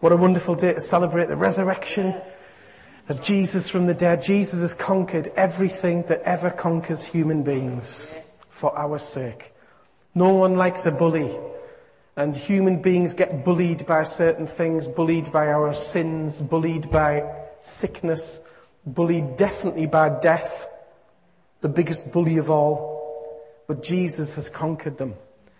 What a wonderful day to celebrate the resurrection of Jesus from the dead. Jesus has conquered everything that ever conquers human beings for our sake. No one likes a bully. And human beings get bullied by certain things, bullied by our sins, bullied by sickness, bullied definitely by death, the biggest bully of all. But Jesus has conquered them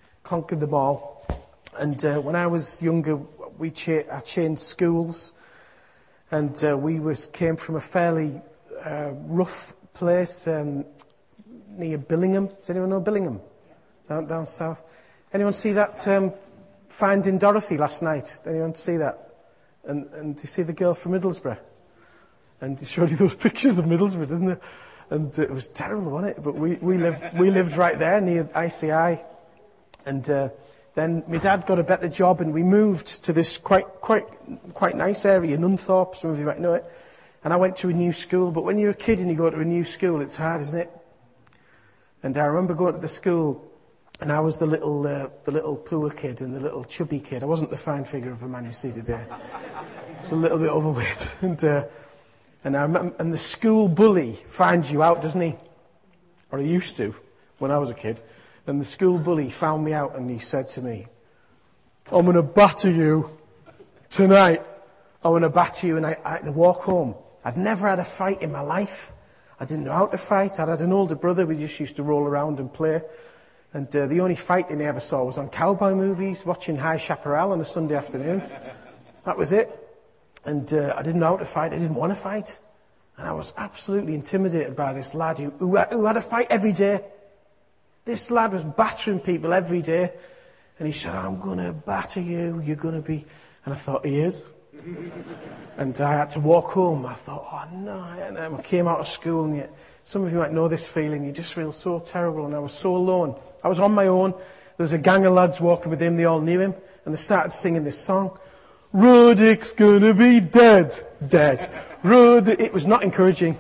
all. And when I was younger, I changed schools, and came from a fairly rough place near Billingham. Does anyone know Billingham? Down south. Anyone see that Finding Dorothy last night? Anyone see that? And you see the girl from Middlesbrough? And they showed you those pictures of Middlesbrough, didn't they? And it was terrible, wasn't it? But we lived right there near ICI. And then my dad got a better job, and we moved to this quite nice area, Nunthorpe. Some of you might know it. And I went to a new school. But when you're a kid and you go to a new school, it's hard, isn't it? And I remember going to the school, and I was the little poor kid and the little chubby kid. I wasn't the fine figure of a man you see today. I was a little bit overweight. And I remember, and the school bully finds you out, doesn't he? Or he used to, when I was a kid. And the school bully found me out, and he said to me, "I'm going to batter you tonight. I'm going to batter you." And I had to walk home. I'd never had a fight in my life. I didn't know how to fight. I'd had an older brother. We just used to roll around and play. And the only fighting I ever saw was on cowboy movies, watching High Chaparral on a Sunday afternoon. That was it. And I didn't know how to fight. I didn't want to fight. And I was absolutely intimidated by this lad who had a fight every day. This lad was battering people every day. And he said, "I'm going to batter you. You're going to be..." And I thought, he is. And I had to walk home. I thought, oh no. And I came out of school, and some of you might know this feeling. You just feel so terrible. And I was so alone. I was on my own. There was a gang of lads walking with him. They all knew him. And they started singing this song. "Roddick's gonna be dead. Dead. Roddick." It was not encouraging.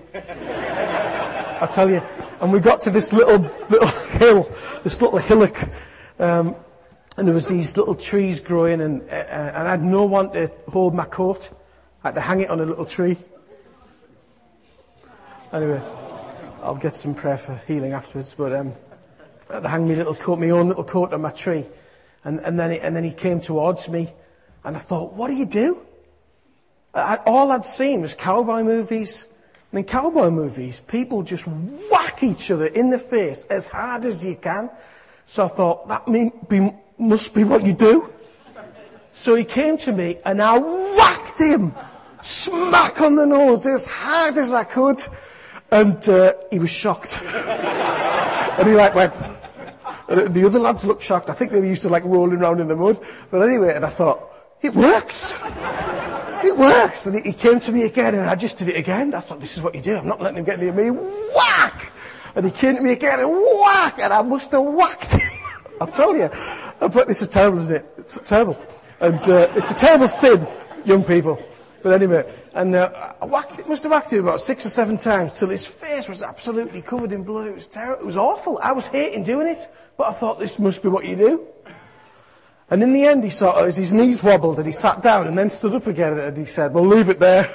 I tell you. And we got to this little hill, this little hillock. And there was these little trees growing, and I had no one to hold my coat. I had to hang it on a little tree. Anyway, I'll get some prayer for healing afterwards. But I had to hang my own little coat on my tree. And then he came towards me, and I thought, what do you do? All I'd seen was cowboy movies. And in cowboy movies, people just whack each other in the face as hard as you can. So I thought, that must be what you do. So he came to me, and I whacked him smack on the nose as hard as I could. And he was shocked. And he went... And the other lads looked shocked. I think they were used to rolling around in the mud. But anyway, and I thought, it works. It works. And he came to me again, and I just did it again. I thought, this is what you do. I'm not letting him get near me. Whack! And he came to me again, and whack! And I must have whacked him. I'll tell you. But this is terrible, isn't it? It's terrible. And it's a terrible sin, young people. But anyway, and must have whacked him about 6 or 7 times till his face was absolutely covered in blood. It was terrible. It was awful. I was hating doing it, but I thought, this must be what you do. And in the end, he his knees wobbled, and he sat down and then stood up again, and he said, "Well, leave it there."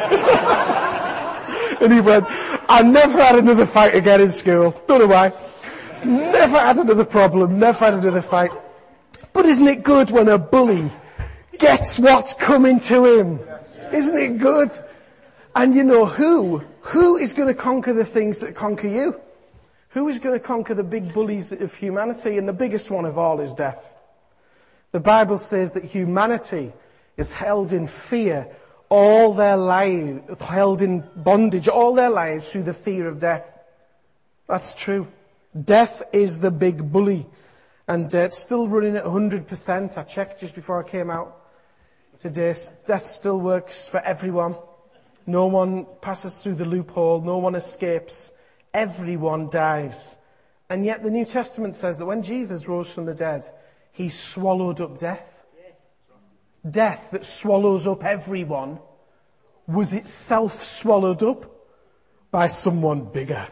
And he went, "I never had another fight again in school. Don't know why. Never had another problem, never had another fight." But isn't it good when a bully gets what's coming to him? Isn't it good? And you know who? Who is going to conquer the things that conquer you? Who is going to conquer the big bullies of humanity? And the biggest one of all is death. The Bible says that humanity is held in fear all their lives, held in bondage all their lives through the fear of death. That's true. Death is the big bully. And it's still running at 100%. I checked just before I came out today. Death still works for everyone. No one passes through the loophole. No one escapes. Everyone dies. And yet the New Testament says that when Jesus rose from the dead, he swallowed up death. Death that swallows up everyone was itself swallowed up by someone bigger.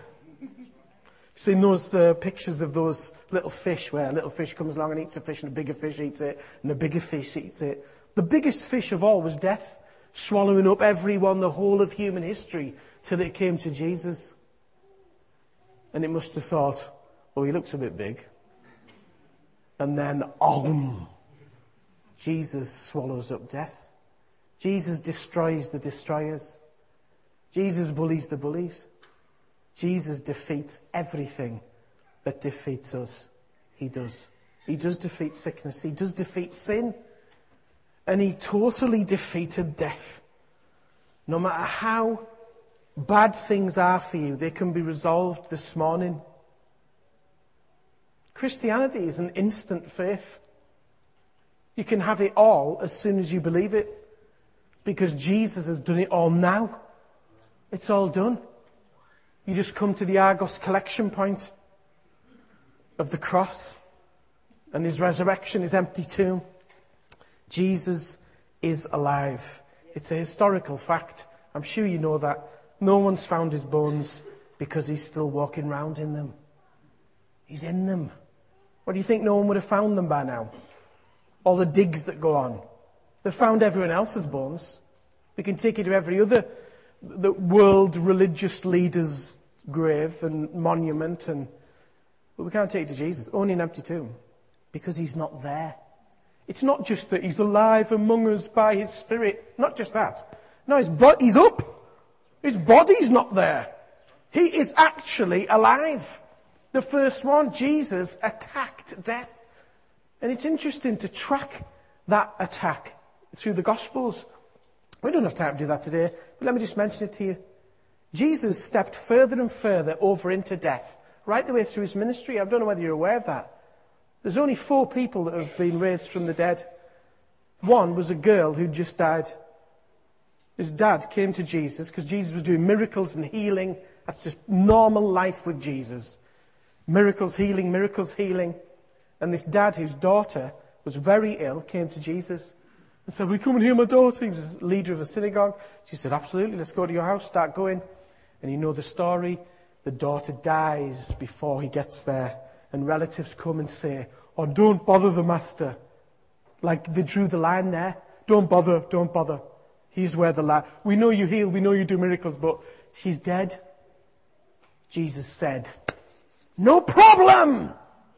Seen those pictures of those little fish where a little fish comes along and eats a fish, and a bigger fish eats it, and a bigger fish eats it. The biggest fish of all was death, swallowing up everyone, the whole of human history, till it came to Jesus. And it must have thought, oh, he looks a bit big. And then, Jesus swallows up death. Jesus destroys the destroyers. Jesus bullies the bullies. Jesus defeats everything that defeats us. He does. He does defeat sickness. He does defeat sin. And he totally defeated death. No matter how bad things are for you, they can be resolved this morning. Christianity is an instant faith. You can have it all as soon as you believe it, because Jesus has done it all now. It's all done. You just come to the Argos collection point of the cross and his resurrection, his empty tomb. Jesus is alive. It's a historical fact. I'm sure you know that. No one's found his bones because he's still walking around in them. He's in them. What do you think? No one would have found them by now? All the digs that go on. They've found everyone else's bones. We can take you to every other the world religious leader's grave and monument, but we can't take it to Jesus. Only an empty tomb. Because he's not there. It's not just that he's alive among us by his Spirit. Not just that. No, he's up. His body's not there. He is actually alive. The first one, Jesus, attacked death. And it's interesting to track that attack through the Gospels. We don't have time to do that today, but let me just mention it to you. Jesus stepped further and further over into death, right the way through his ministry. I don't know whether you're aware of that. There's only 4 people that have been raised from the dead. One was a girl who just died. His dad came to Jesus because Jesus was doing miracles and healing. That's just normal life with Jesus. Miracles, healing, miracles, healing. And this dad, whose daughter was very ill, came to Jesus and said, will you come and heal my daughter? He was a leader of a synagogue. She said, absolutely, let's go to your house, start going. And you know the story. The daughter dies before he gets there. And relatives come and say, oh, don't bother the master. Like they drew the line there. Don't bother, don't bother. Here's where the line. We know you heal, we know you do miracles, but she's dead. Jesus said, no problem.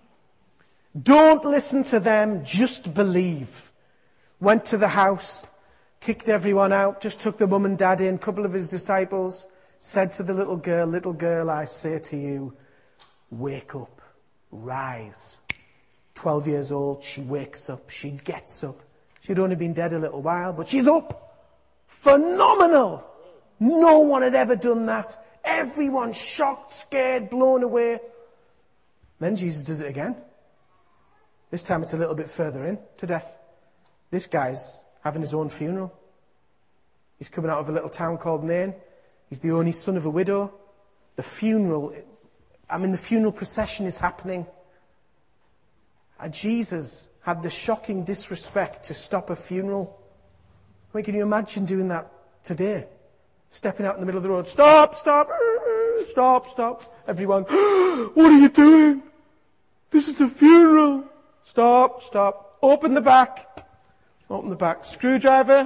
Don't listen to them, just believe. Went to the house, kicked everyone out, just took the mum and dad in, a couple of his disciples, said to the little girl, I say to you, wake up. Rise. 12 years old, she wakes up, she gets up. She'd only been dead a little while, but she's up. Phenomenal. No one had ever done that. Everyone shocked, scared, blown away. Then Jesus does it again. This time it's a little bit further in to death. This guy's having his own funeral. He's coming out of a little town called Nain. He's the only son of a widow. The funeral procession is happening. And Jesus had the shocking disrespect to stop a funeral. I mean, can you imagine doing that today? Stepping out in the middle of the road. Stop, stop, stop, stop. Everyone, what are you doing? This is the funeral. Stop, stop. Open the back. Open the back. Screwdriver.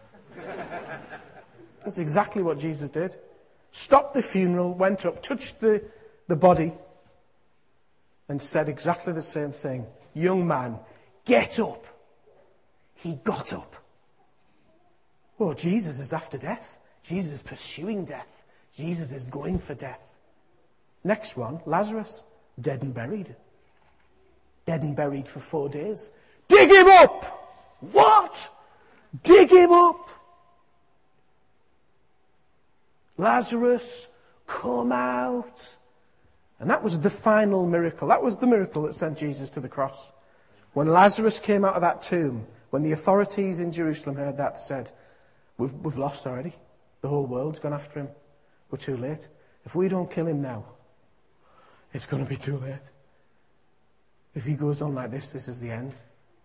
That's exactly what Jesus did. Stopped the funeral, went up, touched the body, and said exactly the same thing. Young man, get up. He got up. Oh, Jesus is after death. Jesus is pursuing death. Jesus is going for death. Next one, Lazarus, dead and buried. Dead and buried for 4 days. Dig him up! What? Dig him up! Lazarus, come out. And that was the final miracle. That was the miracle that sent Jesus to the cross. When Lazarus came out of that tomb, when the authorities in Jerusalem heard that, they said, we've lost already. The whole world's gone after him. We're too late. If we don't kill him now, it's going to be too late. If he goes on like this is the end.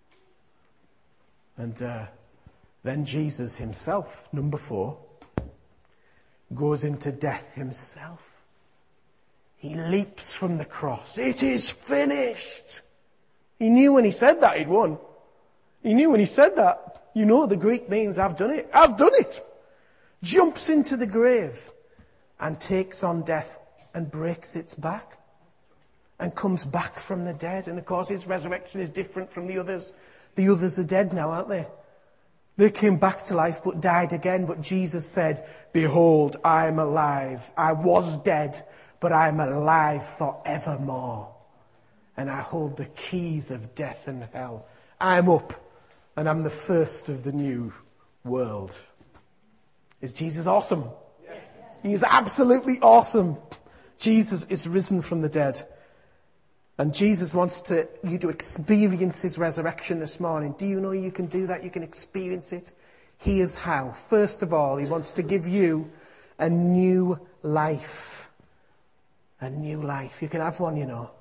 And then Jesus himself, number 4, goes into death himself. He leaps from the cross. It is finished. He knew when he said that he'd won. He knew when he said that. You know the Greek means I've done it. I've done it. Jumps into the grave and takes on death and breaks its back and comes back from the dead. And of course his resurrection is different from the others. The others are dead now, aren't they? They came back to life but died again. But Jesus said, behold, I am alive. I was dead, but I am alive forevermore. And I hold the keys of death and hell. I'm up, and I'm the first of the new world. Is Jesus awesome? Yes. He's absolutely awesome. Jesus is risen from the dead. And Jesus wants you to experience his resurrection this morning. Do you know you can do that? You can experience it. Here's how. First of all, he wants to give you a new life. A new life. You can have one, you know.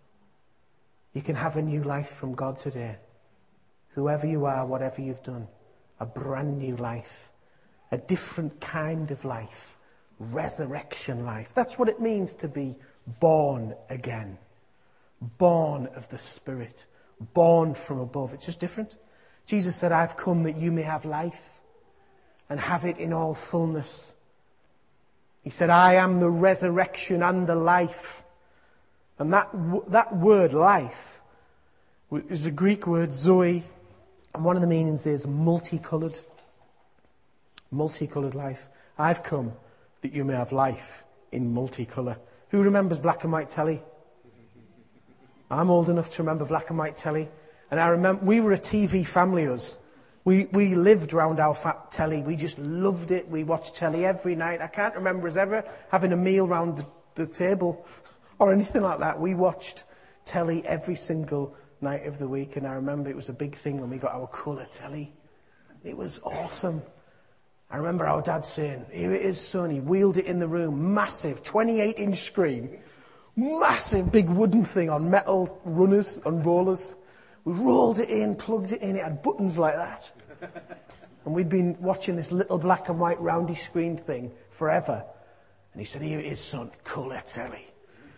You can have a new life from God today. Whoever you are, whatever you've done. A brand new life. A different kind of life. Resurrection life. That's what it means to be born again. Born of the Spirit. Born from above. It's just different. Jesus said, I've come that you may have life and have it in all fullness. He said, I am the resurrection and the life. And that word life is a Greek word, zoe. And one of the meanings is multicoloured. Multicoloured life. I've come that you may have life in multicolour. Who remembers black and white telly? I'm old enough to remember black and white telly. And I remember, we were a TV family, us. We lived round our telly. We just loved it. We watched telly every night. I can't remember us ever having a meal round the table or anything like that. We watched telly every single night of the week. And I remember it was a big thing when we got our colour telly. It was awesome. I remember our dad saying, here it is, son. He wheeled it in the room. Massive 28-inch screen. Massive big wooden thing on metal runners and rollers. We rolled it in, plugged it in. It had buttons like that. And we'd been watching this little black and white roundy screen thing forever. And he said, here it is, son, colour telly.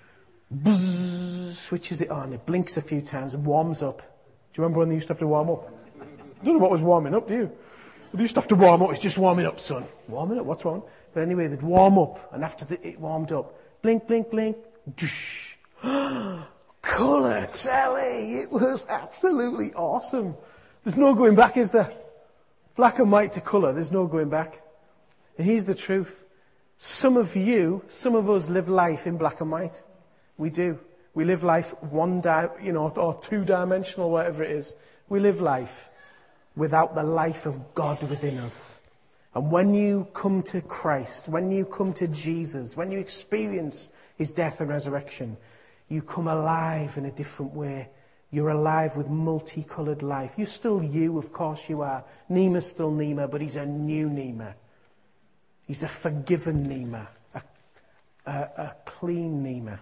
Bzzz, switches it on. It blinks a few times and warms up. Do you remember when they used to have to warm up? I don't know what was warming up, do you? They used to have to warm up. It's just warming up, son. Warming up? What's wrong? But anyway, they'd warm up. And after it warmed up, blink, blink, blink. Colour telly. It was absolutely awesome. There's no going back, is there? Black and white to colour. There's no going back. And here's the truth. Some of us live life in black and white. We do. We live life or two-dimensional, whatever it is. We live life without the life of God within us. And when you come to Christ, when you come to Jesus, when you experience his death and resurrection, you come alive in a different way. You're alive with multicoloured life. You're still you, of course you are. Nema's still Nema, but he's a new Nema. He's a forgiven Nema, a clean Nema.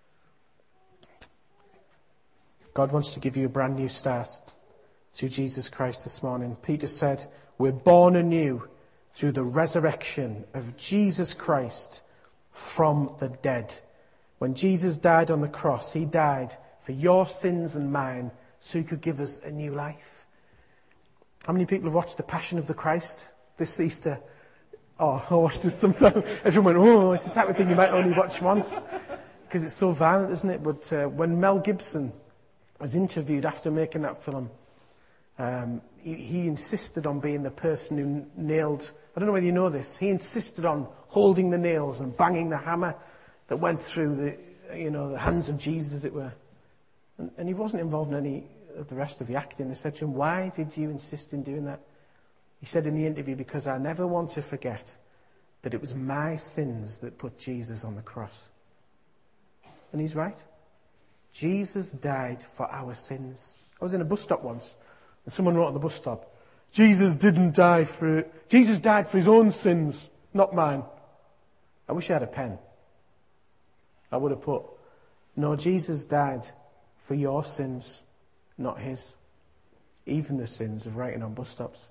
God wants to give you a brand new start through Jesus Christ this morning. Peter said, we're born anew through the resurrection of Jesus Christ from the dead. When Jesus died on the cross, he died for your sins and mine so he could give us a new life. How many people have watched The Passion of the Christ this Easter? Oh, I watched it sometime. Everyone went, oh, it's the type of thing you might only watch once because it's so violent, isn't it? But when Mel Gibson was interviewed after making that film, he insisted on being the person who nailed, I don't know whether you know this, he insisted on holding the nails and banging the hammer that went through the hands of Jesus, as it were. And he wasn't involved in any of the rest of the acting. They said to him, why did you insist in doing that? He said in the interview, because I never want to forget that it was my sins that put Jesus on the cross. And he's right. Jesus died for our sins. I was in a bus stop once, and someone wrote on the bus stop, Jesus died for his own sins, not mine. I wish I had a pen. I would have put, no, Jesus died for your sins, not his. Even the sins of writing on bus stops.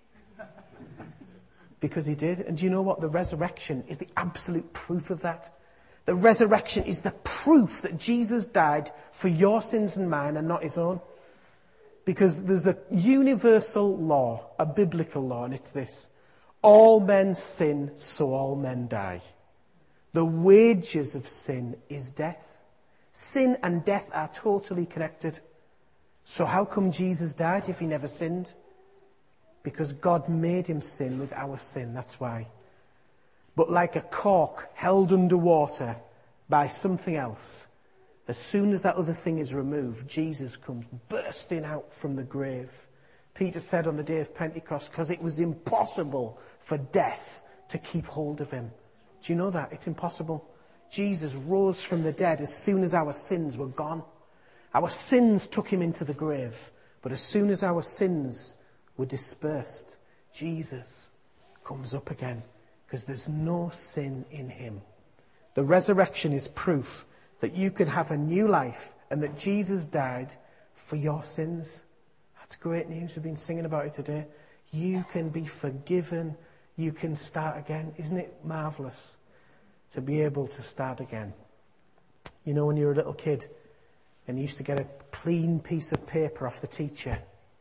Because he did. And do you know what? The resurrection is the absolute proof of that. The resurrection is the proof that Jesus died for your sins and mine and not his own. Because there's a universal law, a biblical law, and it's this. All men sin, so all men die. The wages of sin is death. Sin and death are totally connected. So how come Jesus died if he never sinned? Because God made him sin with our sin, that's why. But like a cork held underwater by something else, as soon as that other thing is removed, Jesus comes bursting out from the grave. Peter said on the day of Pentecost, because it was impossible for death to keep hold of him. Do you know that? It's impossible. Jesus rose from the dead as soon as our sins were gone. Our sins took him into the grave. But as soon as our sins were dispersed, Jesus comes up again. Because there's no sin in him. The resurrection is proof that you can have a new life and that Jesus died for your sins. That's great news. We've been singing about it today. You can be forgiven. You can start again. Isn't it marvellous to be able to start again? You know, when you were a little kid and you used to get a clean piece of paper off the teacher.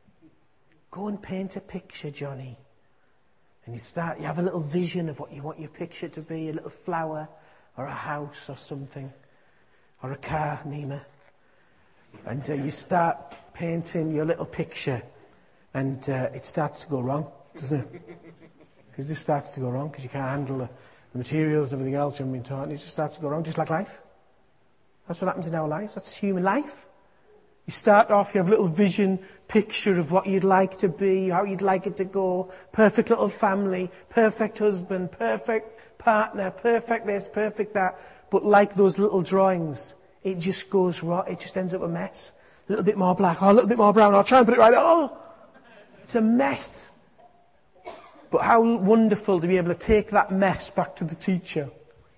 Go and paint a picture, Johnny. And you have a little vision of what you want your picture to be, a little flower or a house or something, or a car, Nima. And you start painting your little picture and it starts to go wrong, doesn't it? Because this starts to go wrong because you can't handle the materials and everything else you've been taught, and it just starts to go wrong, just like life. That's what happens in our lives. That's human life. You start off, you have a little vision, picture of what you'd like to be, how you'd like it to go. Perfect little family, perfect husband, perfect partner, perfect this, perfect that. But like those little drawings, it just goes wrong. It just ends up a mess. A little bit more black, a little bit more brown. I'll try and put it right. Oh, it's a mess. But how wonderful to be able to take that mess back to the teacher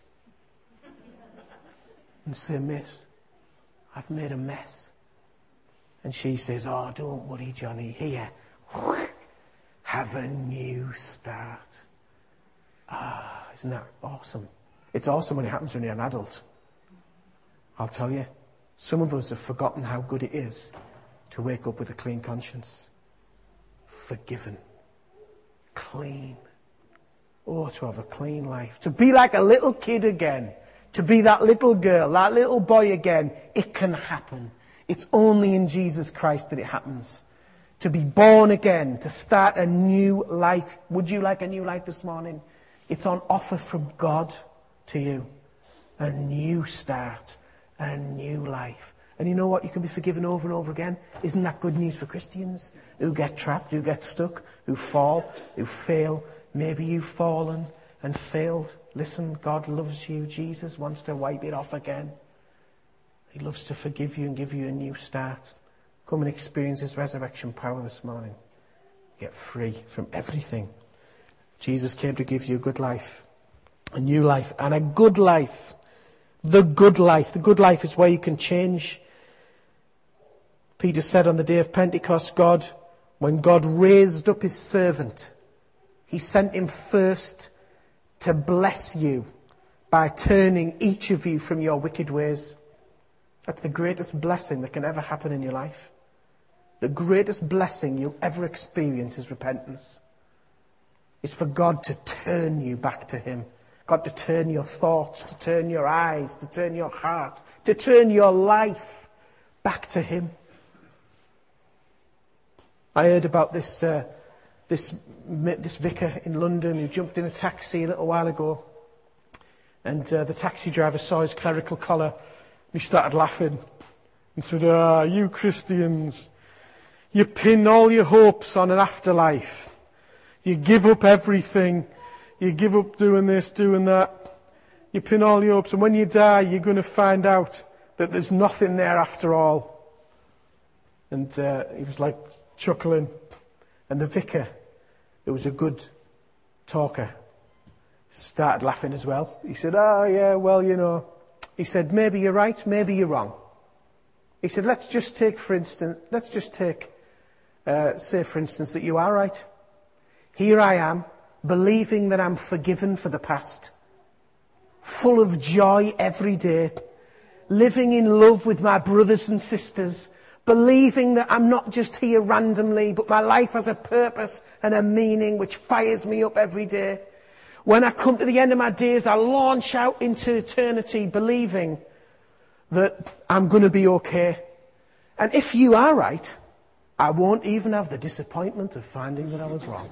and say, Miss, I've made a mess. And she says, oh, don't worry, Johnny. Here, have a new start. Ah, isn't that awesome? It's awesome when it happens when you're an adult. I'll tell you, some of us have forgotten how good it is to wake up with a clean conscience. Forgiven. Clean. Oh, to have a clean life. To be like a little kid again. To be that little girl, that little boy again. It can happen. It's only in Jesus Christ that it happens. To be born again, to start a new life. Would you like a new life this morning? It's on offer from God to you. A new start, a new life. And you know what? You can be forgiven over and over again. Isn't that good news for Christians? Who get trapped, who get stuck, who fall, who fail. Maybe you've fallen and failed. Listen, God loves you. Jesus wants to wipe it off again. He loves to forgive you and give you a new start. Come and experience his resurrection power this morning. Get free from everything. Jesus came to give you a good life. A new life and a good life. The good life. The good life is where you can change. Peter said on the day of Pentecost, when God raised up his servant, he sent him first to bless you by turning each of you from your wicked ways. That's the greatest blessing that can ever happen in your life. The greatest blessing you'll ever experience is repentance. It's for God to turn you back to him. God to turn your thoughts, to turn your eyes, to turn your heart, to turn your life back to him. I heard about this vicar in London who jumped in a taxi a little while ago. And the taxi driver saw his clerical collar. He started laughing and said, you Christians, you pin all your hopes on an afterlife. You give up everything. You give up doing this, doing that. You pin all your hopes. And when you die, you're going to find out that there's nothing there after all. And he was like chuckling. And the vicar, who was a good talker, started laughing as well. He said, yeah, well, you know. He said, maybe you're right, maybe you're wrong. He said, let's just say, for instance, that you are right. Here I am, believing that I'm forgiven for the past, full of joy every day, living in love with my brothers and sisters, believing that I'm not just here randomly, but my life has a purpose and a meaning which fires me up every day. When I come to the end of my days, I launch out into eternity believing that I'm going to be okay. And if you are right, I won't even have the disappointment of finding that I was wrong.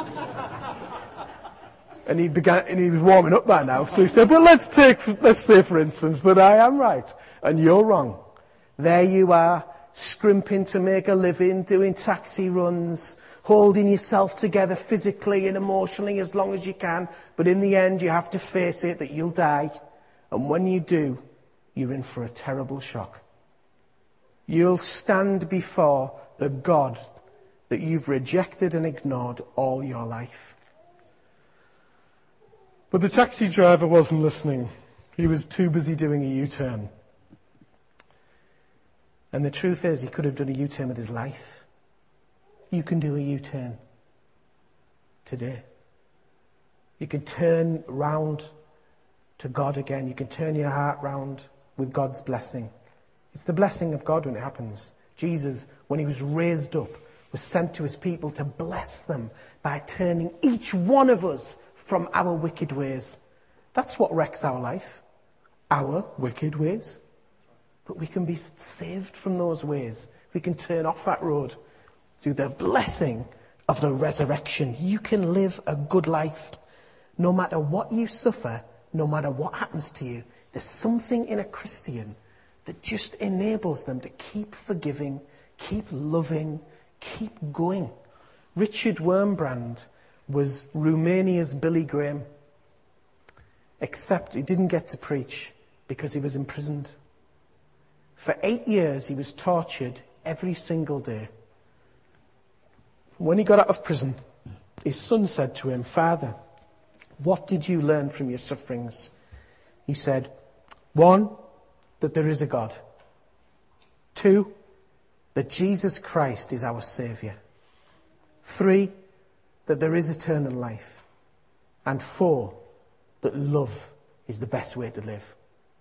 And he was warming up by now, so he said, well, let's say, for instance, that I am right and you're wrong. There you are, scrimping to make a living, doing taxi runs, holding yourself together physically and emotionally as long as you can, but in the end you have to face it that you'll die. And when you do, you're in for a terrible shock. You'll stand before the God that you've rejected and ignored all your life. But the taxi driver wasn't listening. He was too busy doing a U-turn. And the truth is, he could have done a U-turn with his life. You can do a U-turn today. You can turn round to God again. You can turn your heart round with God's blessing. It's the blessing of God when it happens. Jesus, when he was raised up, was sent to his people to bless them by turning each one of us from our wicked ways. That's what wrecks our life. Our wicked ways. But we can be saved from those ways. We can turn off that road through the blessing of the resurrection. You can live a good life. No matter what you suffer, no matter what happens to you, there's something in a Christian that just enables them to keep forgiving, keep loving, keep going. Richard Wurmbrand was Romania's Billy Graham, except he didn't get to preach because he was imprisoned. For 8 years he was tortured every single day. When he got out of prison, his son said to him, "Father, what did you learn from your sufferings?" He said, 1, that there is a God. 2, that Jesus Christ is our Saviour. 3, that there is eternal life. And 4, that love is the best way to live.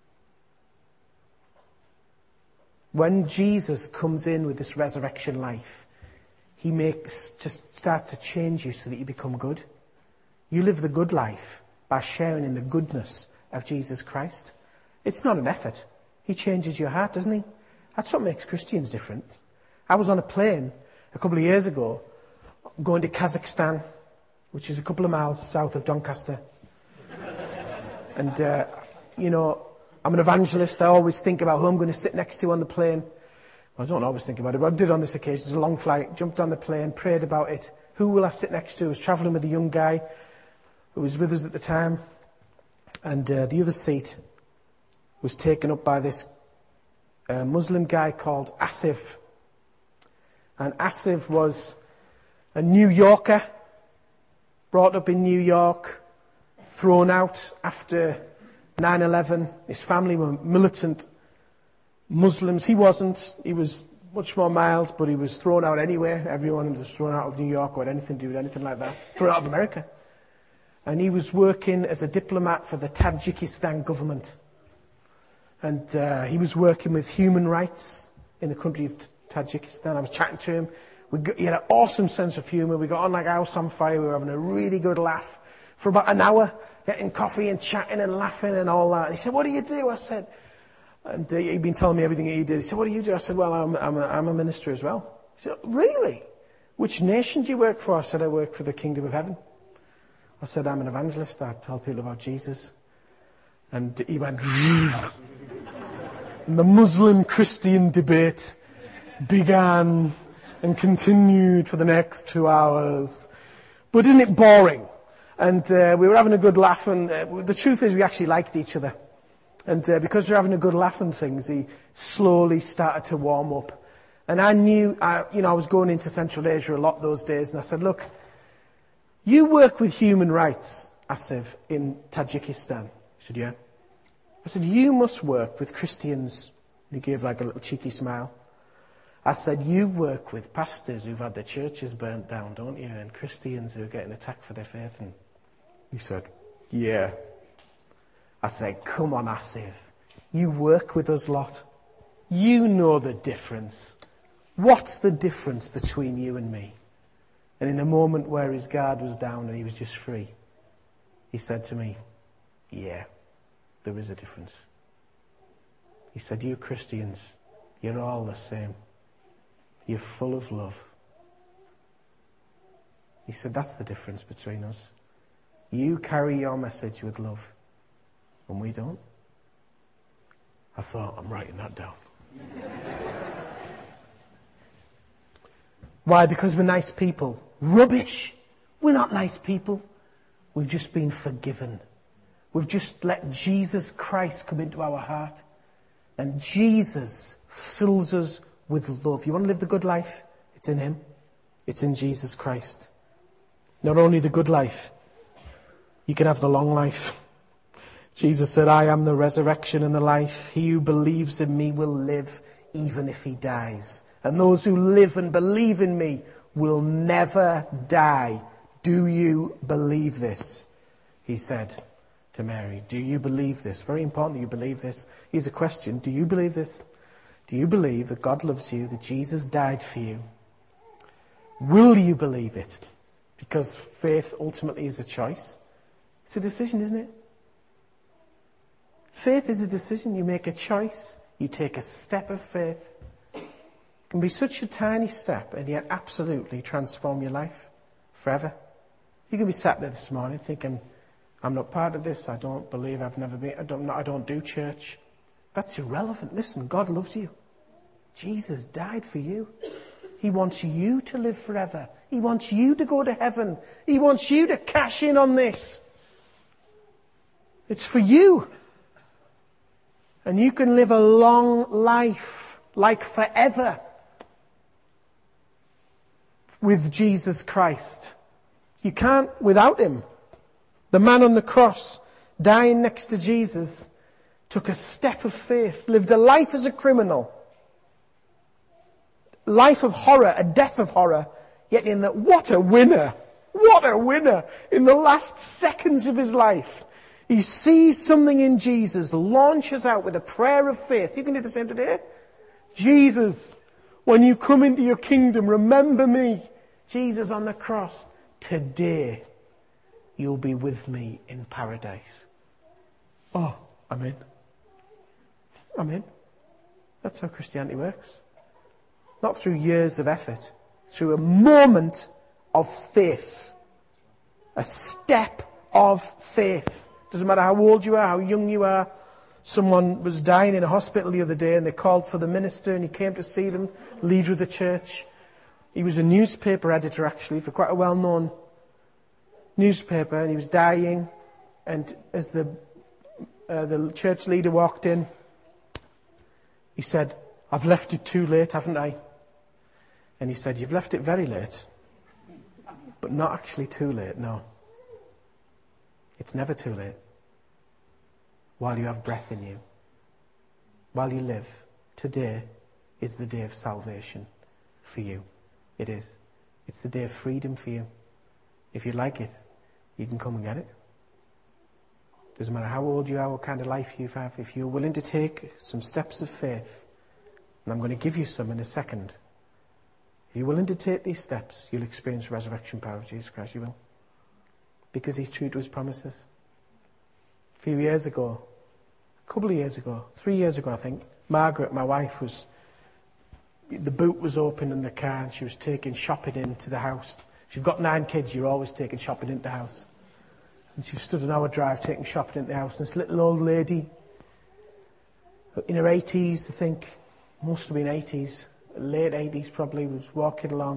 When Jesus comes in with this resurrection life, he starts to change you so that you become good. You live the good life by sharing in the goodness of Jesus Christ. It's not an effort. He changes your heart, doesn't he? That's what makes Christians different. I was on a plane a couple of years ago going to Kazakhstan, which is a couple of miles south of Doncaster. And, I'm an evangelist. I always think about who I'm going to sit next to on the plane. Well, I don't always think about it, but I did on this occasion. It was a long flight. Jumped on the plane, prayed about it. Who will I sit next to? I was travelling with a young guy who was with us at the time. And the other seat was taken up by this Muslim guy called Asif. And Asif was a New Yorker, brought up in New York, thrown out after 9/11. His family were militant Muslims. He wasn't. He was much more mild, but he was thrown out anyway. Everyone was thrown out of New York or had anything to do with anything like that. Thrown out of America. And he was working as a diplomat for the Tajikistan government. And he was working with human rights in the country of Tajikistan. I was chatting to him. He had an awesome sense of humour. We got on like a house on fire. We were having a really good laugh for about an hour, getting coffee and chatting and laughing and all that. He said, "What do you do?" I said, and he'd been telling me everything he did. He said, "What do you do?" I said, "Well, I'm a minister as well." He said, "Really? Which nation do you work for?" I said, "I work for the Kingdom of Heaven." I said, "I'm an evangelist. I tell people about Jesus." And he went, and the Muslim-Christian debate began and continued for the next 2 hours. But isn't it boring? And we were having a good laugh, and the truth is we actually liked each other. And because we were having a good laugh and things, he slowly started to warm up. And I knew, I was going into Central Asia a lot those days, and I said, "Look, you work with human rights, Asif, in Tajikistan." He said, "Yeah." I said, "You must work with Christians." He gave like a little cheeky smile. I said, "You work with pastors who've had their churches burnt down, don't you? And Christians who are getting attacked for their faith." And he said, "Yeah." I said, "Come on, Asif. You work with us lot. You know the difference. What's the difference between you and me? And in a moment where his guard was down and he was just free, he said to me, yeah, there is a difference. He said, you Christians, you're all the same. You're full of love. He said, that's the difference between us. You carry your message with love, and we don't. I thought, I'm writing that down. Why? Because we're nice people. Rubbish. We're not nice people. We've just been forgiven. We've just let Jesus Christ come into our heart. And Jesus fills us with love. You want to live the good life? It's in him. It's in Jesus Christ. Not only the good life, you can have the long life. Jesus said, I am the resurrection and the life. He who believes in me will live even if he dies. And those who live and believe in me will never die. Do you believe this? He said to Mary, do you believe this? Very important that you believe this. Here's a question. Do you believe this? Do you believe that God loves you, that Jesus died for you? Will you believe it? Because faith ultimately is a choice. It's a decision, isn't it? Faith is a decision. You make a choice. You take a step of faith. It can be such a tiny step and yet absolutely transform your life forever. You can be sat there this morning thinking, I'm not part of this. I don't believe. I've never been. I don't do church. That's irrelevant. Listen, God loves you. Jesus died for you. He wants you to live forever. He wants you to go to heaven. He wants you to cash in on this. It's for you. And you can live a long life, like forever, with Jesus Christ. You can't without him. The man on the cross, dying next to Jesus, took a step of faith, lived a life as a criminal. Life of horror, a death of horror. Yet in that, what a winner! What a winner! In the last seconds of his life, he sees something in Jesus, launches out with a prayer of faith. You can do the same today. Jesus, when you come into your kingdom, remember me. Jesus on the cross. Today, you'll be with me in paradise. Oh, I'm in. I'm in. That's how Christianity works. Not through years of effort. Through a moment of faith. A step of faith. Doesn't matter how old you are, how young you are. Someone was dying in a hospital the other day and they called for the minister and he came to see them, leader of the church. He was a newspaper editor actually for quite a well-known newspaper, and he was dying, and as the church leader walked in, he said, I've left it too late, haven't I? And he said, you've left it very late, but not actually too late, no. It's never too late. While you have breath in you, while you live, today is the day of salvation for you. It is. It's the day of freedom for you. If you like it, you can come and get it. Doesn't matter how old you are, what kind of life you have. If you're willing to take some steps of faith, and I'm going to give you some in a second. If you're willing to take these steps, you'll experience resurrection power of Jesus Christ. You will. Because he's true to his promises. A few years ago, a couple of years ago, 3 years ago I think, Margaret, my wife, the boot was open in the car and she was taking shopping into the house. If you've got 9 kids, you're always taking shopping into the house. And she stood on our drive taking shopping into the house. And this little old lady, in her 80s, I think, must have been 80s, late 80s probably, was walking along.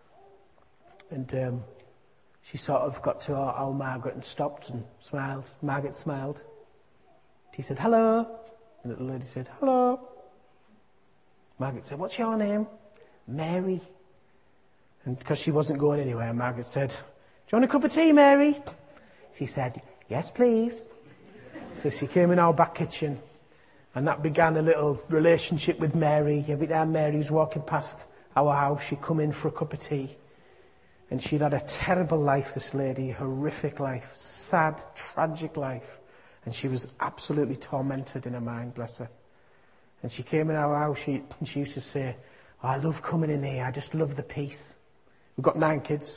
And she sort of got to our Margaret and stopped and smiled. Margaret smiled. She said, hello. The little lady said, hello. Margaret said, what's your name? Mary. And because she wasn't going anywhere, Margaret said, do you want a cup of tea, Mary? She said, yes, please. So she came in our back kitchen, and that began a little relationship with Mary. Every time Mary was walking past our house, she'd come in for a cup of tea. And she'd had a terrible life, this lady, horrific life, sad, tragic life. And she was absolutely tormented in her mind, bless her. And she came in our house, and she used to say, "Oh, I love coming in here. I just love the peace." We've got 9 kids.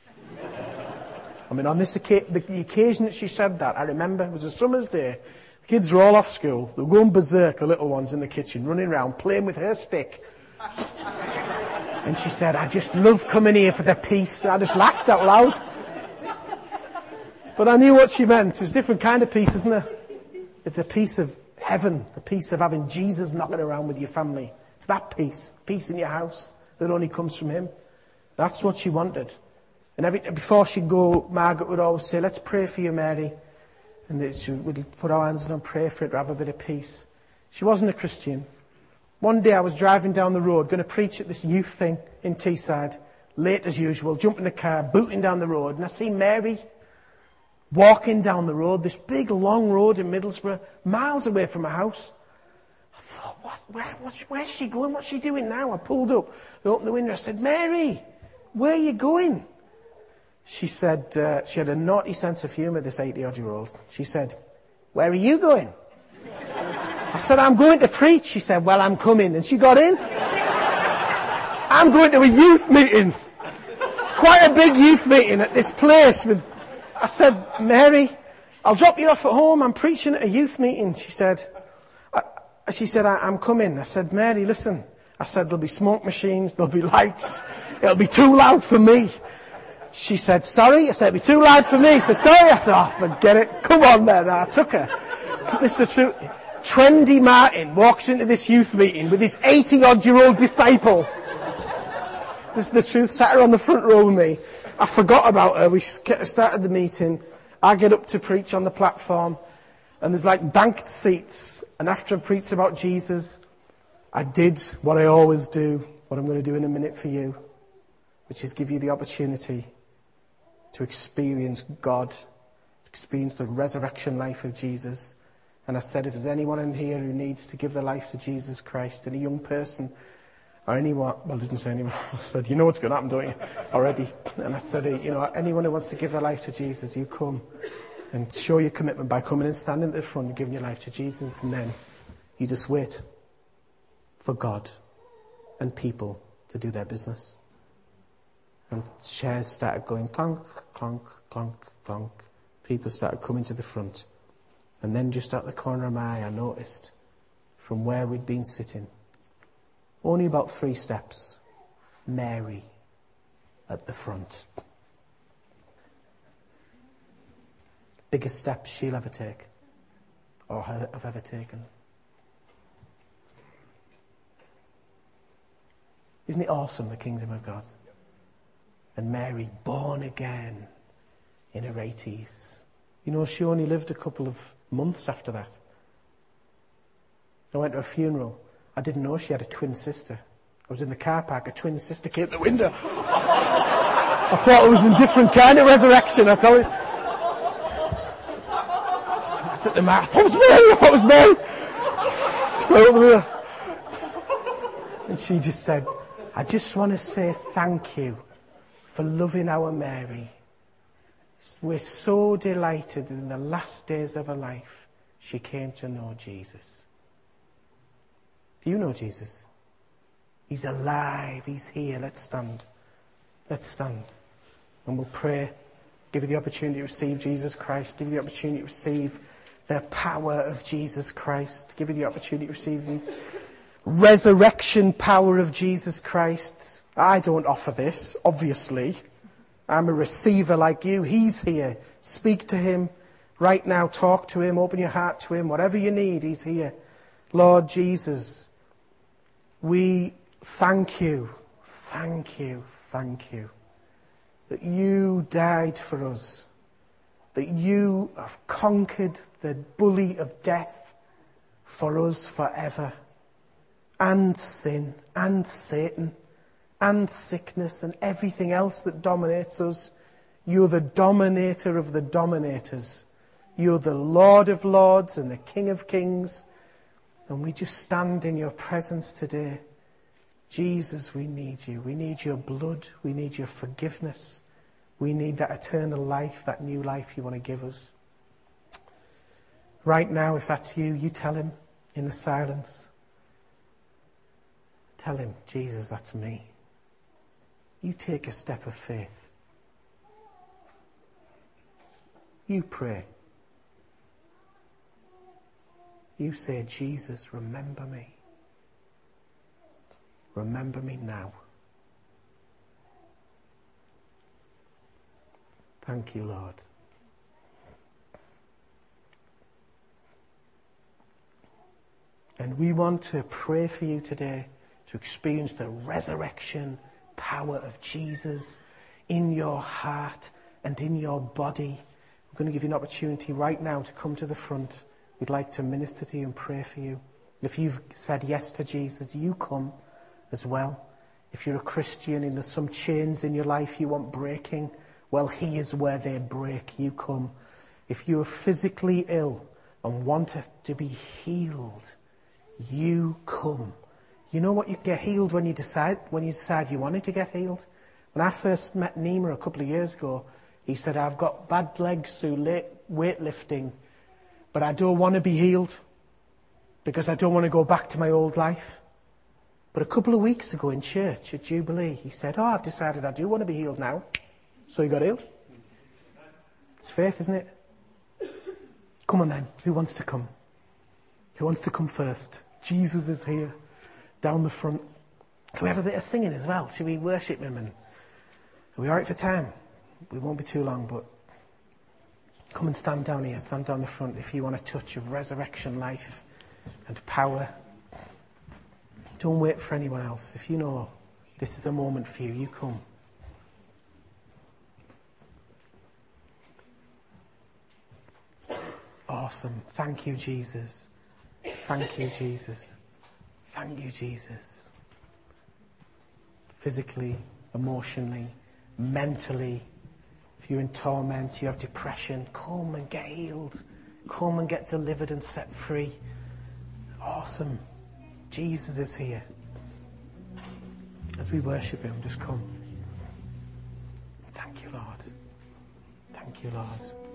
I mean, on the occasion that she said that, I remember it was a summer's day. The kids were all off school. They were going berserk, the little ones in the kitchen, running around, playing with her stick. And she said, "I just love coming here for the peace." I just laughed out loud. But I knew what she meant. It was a different kind of peace, isn't it? It's the peace of heaven, the peace of having Jesus knocking around with your family. It's that peace in your house that only comes from him. That's what she wanted. And before she'd go, Margaret would always say, "Let's pray for you, Mary." And she would put our hands on her and pray for it to have a bit of peace. She wasn't a Christian. One day I was driving down the road, going to preach at this youth thing in Teesside, late as usual, jump in the car, booting down the road, and I see Mary walking down the road, this big long road in Middlesbrough, miles away from my house. I thought, where's she going? What's she doing now? I pulled up, I opened the window, I said, "Mary, where are you going?" She said, she had a naughty sense of humour, this 80-odd-year-old. She said, "Where are you going?" I said, "I'm going to preach." She said, "Well, I'm coming." And she got in. I'm going to a youth meeting. Quite a big youth meeting at this place with... I said, "Mary, I'll drop you off at home. I'm preaching at a youth meeting." She said, I'm coming. I said, "Mary, listen." I said, "There'll be smoke machines, there'll be lights. It'll be too loud for me." She said, "Sorry?" I said, "It'll be too loud for me." She said, "Sorry." I said, "Oh, forget it. Come on then." I took her. This is the truth. Trendy Martin walks into this youth meeting with his 80-odd-year-old disciple. This is the truth. Sat her on the front row with me. I forgot about her. We started the meeting. I get up to preach on the platform. And there's like banked seats. And after I preached about Jesus, I did what I always do, what I'm going to do in a minute for you, which is give you the opportunity to experience God, experience the resurrection life of Jesus. And I said, if there's anyone in here who needs to give their life to Jesus Christ, any young person, or anyone, well, I didn't say anyone, I said, "You know what's going to happen, don't you?" Already. And I said, anyone who wants to give their life to Jesus, you come and show your commitment by coming and standing at the front and giving your life to Jesus. And then you just wait for God and people to do their business. And chairs started going clonk, clonk, clonk, clonk. People started coming to the front. And then just at the corner of my eye, I noticed from where we'd been sitting, only about 3 steps, Mary at the front. Biggest steps she'll ever take, or have ever taken. Isn't it awesome, the kingdom of God? And Mary, born again in her 80s. You know, she only lived a couple of months after that. I went to a funeral. I didn't know she had a twin sister. I was in the car park, a twin sister came to the window. I thought it was a different kind of resurrection, I tell you. I said to Mark, I thought it was Mary. And she just said, "I just want to say thank you for loving our Mary. We're so delighted that in the last days of her life, she came to know Jesus." Do you know Jesus? He's alive. He's here. Let's stand. Let's stand. And we'll pray. Give you the opportunity to receive Jesus Christ. Give you the opportunity to receive the power of Jesus Christ. Give you the opportunity to receive the resurrection power of Jesus Christ. I don't offer this, obviously. I'm a receiver like you. He's here. Speak to him right now. Talk to him. Open your heart to him. Whatever you need, he's here. Lord Jesus, we thank you that you died for us, that you have conquered the bully of death for us forever, and sin, and Satan, and sickness, and everything else that dominates us. You're the dominator of the dominators. You're the Lord of lords and the King of kings. And we just stand in your presence today. Jesus, we need you. We need your blood. We need your forgiveness. We need that eternal life, that new life you want to give us. Right now, if that's you, you tell him in the silence. Tell him, Jesus, that's me. You take a step of faith. You pray. You say, Jesus, remember me. Remember me now. Thank you, Lord. And we want to pray for you today to experience the resurrection power of Jesus in your heart and in your body. I'm going to give you an opportunity right now to come to the front. We'd like to minister to you and pray for you. If you've said yes to Jesus, you come as well. If you're a Christian and there's some chains in your life you want breaking, well, he is where they break. You come. If you're physically ill and want to be healed, you come. You know what? You get healed when you decide you wanted to get healed. When I first met Nima a couple of years ago, he said, I've got bad legs through weightlifting, but I don't want to be healed because I don't want to go back to my old life. But a couple of weeks ago in church at Jubilee, he said, I've decided I do want to be healed now. So he got healed. It's faith, isn't it? Come on then. Who wants to come? Who wants to come first? Jesus is here. Down the front. Can we have a bit of singing as well? Should we worship him? And are we all right for time? We won't be too long, but come and stand down here. Stand down the front if you want a touch of resurrection life and power. Don't wait for anyone else. If you know this is a moment for you, you come. Awesome. Thank you, Jesus. Thank you, Jesus. Thank you, Jesus. Physically, emotionally, mentally, if you're in torment, you have depression, come and get healed. Come and get delivered and set free. Awesome. Jesus is here. As we worship him, just come. Thank you, Lord. Thank you, Lord.